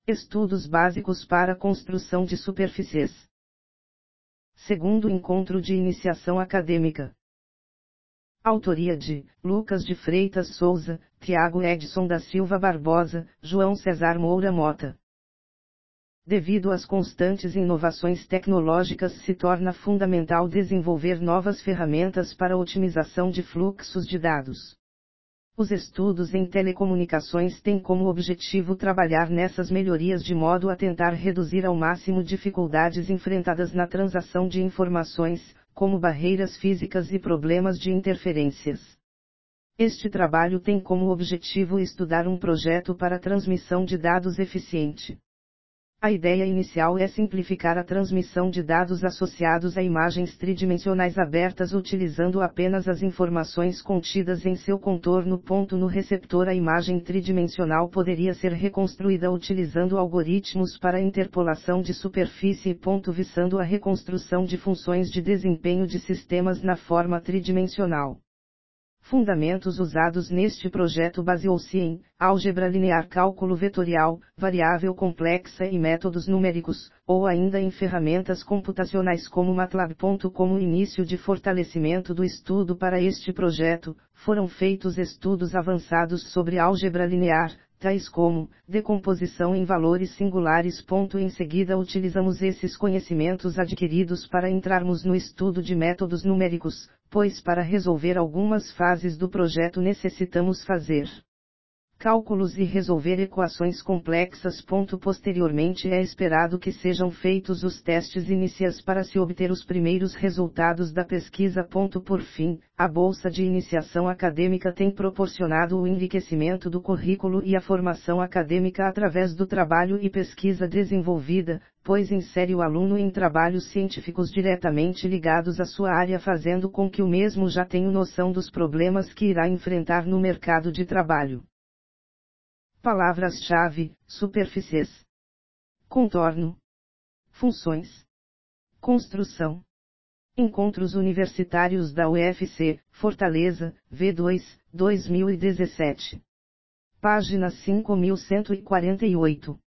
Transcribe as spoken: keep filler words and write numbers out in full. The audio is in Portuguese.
Estudos básicos para a construção de superfícies. Segundo encontro de iniciação acadêmica. Autoria de Lucas de Freitas Souza, Tiago Edson da Silva Barbosa, João César Moura Mota. Devido às constantes inovações tecnológicas, se torna fundamental desenvolver novas ferramentas para a otimização de fluxos de dados. Os estudos em telecomunicações têm como objetivo trabalhar nessas melhorias de modo a tentar reduzir ao máximo dificuldades enfrentadas na transação de informações, como barreiras físicas e problemas de interferências. Este trabalho tem como objetivo estudar um projeto para transmissão de dados eficiente. A ideia inicial é simplificar a transmissão de dados associados a imagens tridimensionais abertas utilizando apenas as informações contidas em seu contorno. No receptor, a imagem tridimensional poderia ser reconstruída utilizando algoritmos para interpolação de superfície. Visando a reconstrução de funções de desempenho de sistemas na forma tridimensional. Fundamentos usados neste projeto baseou-se em álgebra linear, cálculo vetorial, variável complexa e métodos numéricos, ou ainda em ferramentas computacionais como MATLAB. Como início de fortalecimento do estudo para este projeto, foram feitos estudos avançados sobre álgebra linear, tais como decomposição em valores singulares. Em seguida, utilizamos esses conhecimentos adquiridos para entrarmos no estudo de métodos numéricos, pois para resolver algumas fases do projeto necessitamos fazer cálculos e resolver equações complexas. Posteriormente é esperado que sejam feitos os testes iniciais para se obter os primeiros resultados da pesquisa. Por fim, a Bolsa de Iniciação Acadêmica tem proporcionado o enriquecimento do currículo e a formação acadêmica através do trabalho e pesquisa desenvolvida, pois insere o aluno em trabalhos científicos diretamente ligados à sua área, fazendo com que o mesmo já tenha noção dos problemas que irá enfrentar no mercado de trabalho. Palavras-chave: superfícies, contorno, funções, construção. Encontros Universitários da U F C, Fortaleza, V dois, dois mil e dezessete. Página cinco mil cento e quarenta e oito.